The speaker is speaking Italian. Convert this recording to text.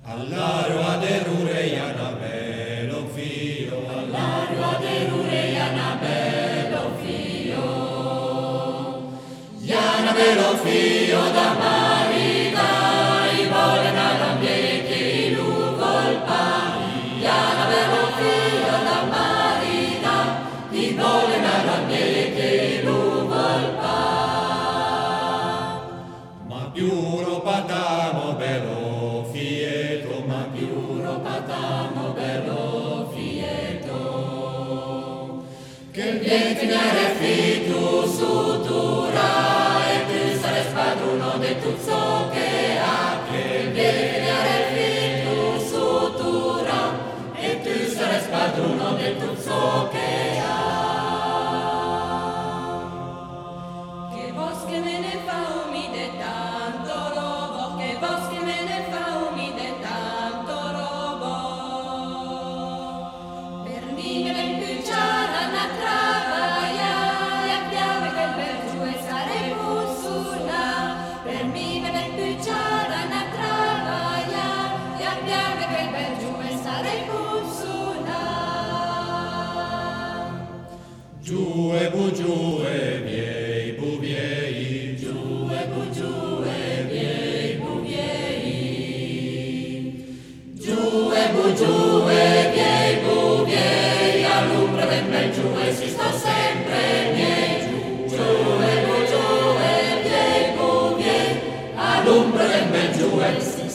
All'aro aderure Ianabelo fio, all'aro aderure Ianabelo fio, Ianabelo fio da Marica, i volen all'ambiente i luvolpa, Ianabelo fio da Marica, i volen all'ambiente i luvolpa, ma più patamo bello fieto, ma più patamo bello fieto, che il vietiniere fitu sutura e tu sarai padruno di tutto ciò che ha, che il vietiniere fitu sutura e tu sarai padruno di tutto ciò che ha. Che bosche me ne fa umide tanto robo, che bosche me ne fa umide tanto robo, per me ne impicciara una travaia e abbiamo che per giù e sare bussuna, per me ne impicciara una travaia e abbiamo che per giù e sare bussuna. giù e bu giù e miei buviei, Giù e bu giù e miei buviei, giù e bu giù e miei buviei, all'ombra del bel giù e si sta sempre miei, giù e bu giù e miei buviei, all'ombra del bel giù e si